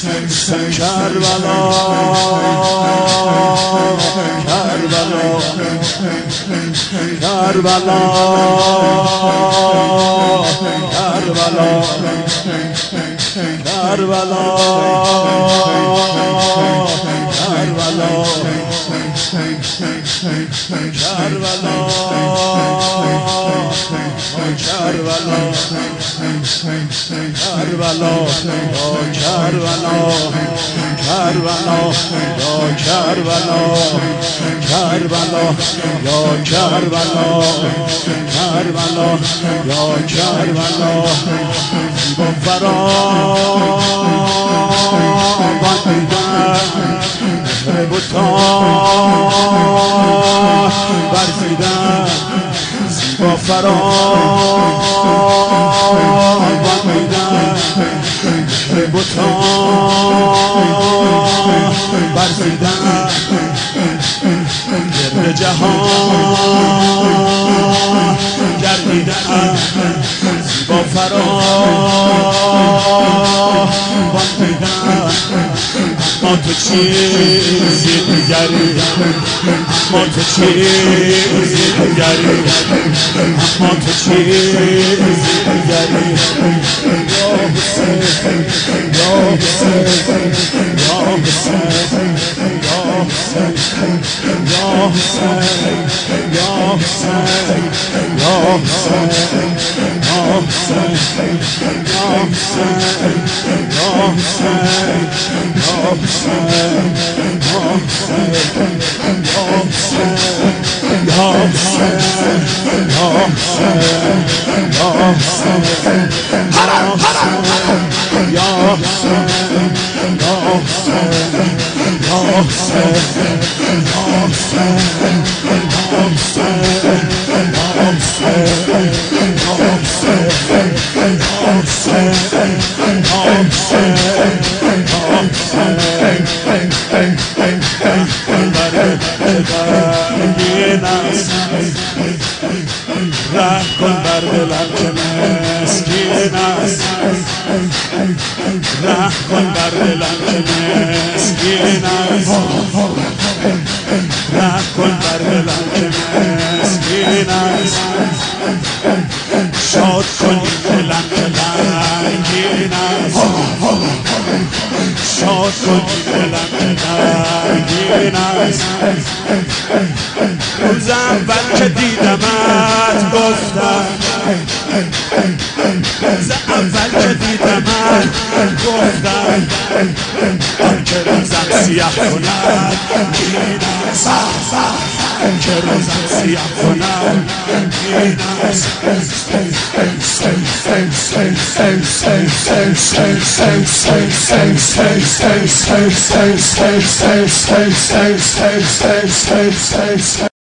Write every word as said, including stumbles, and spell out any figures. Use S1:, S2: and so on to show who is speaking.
S1: کربلا کربلا کربلا کربلا کربلا کربلا کربلا کربلا کربلا کربلا کربلا یا کربلا کربلا یا کربلا کربلا یا کربلا با فراوان دیدن بتان ورزیدن با فراوان دیدن بتان ورزیدن گرد جهان گردیدن با فراوان دیدن اما تو چیزی دیگری اما تو چیزی دیگری اما تو چیزی دیگری یا حسین یا حسین یا حسین یا حسین یا حسین یا حسین یا حسین یا حسین یا حسین یا حسین یا حسین یا رحم کن بر دلم که مسکین است رحم کن بر دلم که مسکین است رحم کن بر دلم که مسکین است شاد کن دلم که رنگین است شاد کن دلم که رنگین است روز اول که دیدمت گفتم روز اول که دیدمت گفتم آن که روزم سیاه کند این است آن که روزم سیاه کند این است Stay, stay, stay, stay, stay, stay, stay, stay, stay, stay, stay.